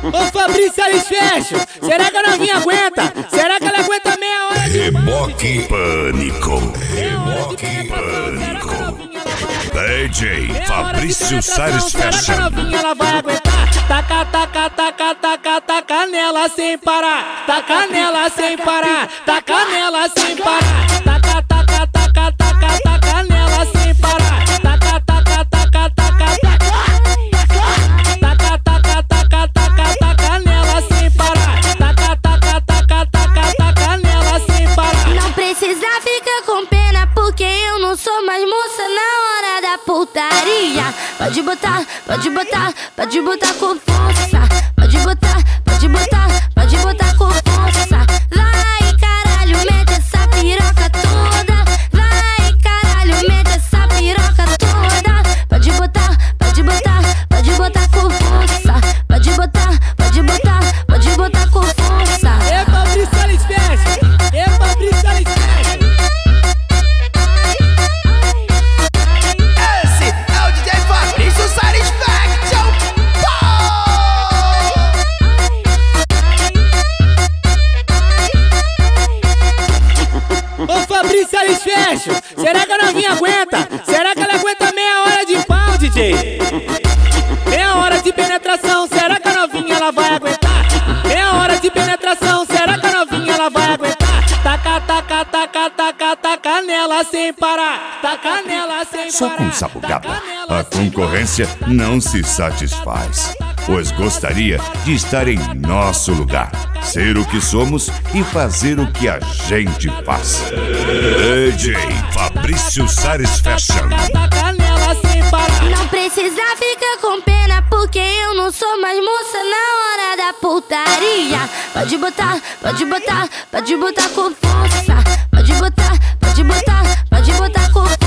Ô Fabrício, eles fecham. Será que a novinha aguenta? Será que ela aguenta meia hora? Reboque Pânico. Reboque Pânico. DJ Fabrício Salles Fashion. Será que a novinha ela vai aguentar? Taca, taca, taca, taca, taca nela sem parar. Taca nela sem parar. Taca nela sem parar. Taca, taca, taca, taca, taca nela sem parar. Taca, taca, taca, taca, taca. Taca, taca, taca, taca, taca nela sem parar. Taca, taca, taca, taca, taca nela sem parar. Não precisa ficar com pena, porque eu não sou mais moça na hora da putaria. Pode botar, pode botar, pode botar com força. Pode botar, pode botar, pode botar com força. Vai caralho, mete essa piroca toda. Vai caralho, mete essa piroca toda. Pode botar, pode botar, pode botar com força. Pode botar, pode botar, pode botar com força. É Fabrício, eles fecham. É Fabrício, eles fecham. Esse é o DJ Fabrício Satisfaction. Ô Fabrício, eles fecham. Será que a novinha aguenta? Será que ela aguenta meia hora de pau, DJ? Meia hora de penetração, será que a novinha ela vai aguentar? Meia hora de penetração, será que a novinha ela vai aguentar? Taca, taca, taca, taca, taca nela sem parar. Taca nela sem parar. Só com Sabugaba, a concorrência não se satisfaz, pois gostaria de estar em nosso lugar, ser o que somos e fazer o que a gente faz. DJ Fabrício Salles Fashion. Taca nela sem parar. Não precisa ficar com pena, porque eu não sou mais moça na hora da putaria. Pode botar, pode botar, pode botar com força. Pode botar, pode botar, pode botar com força.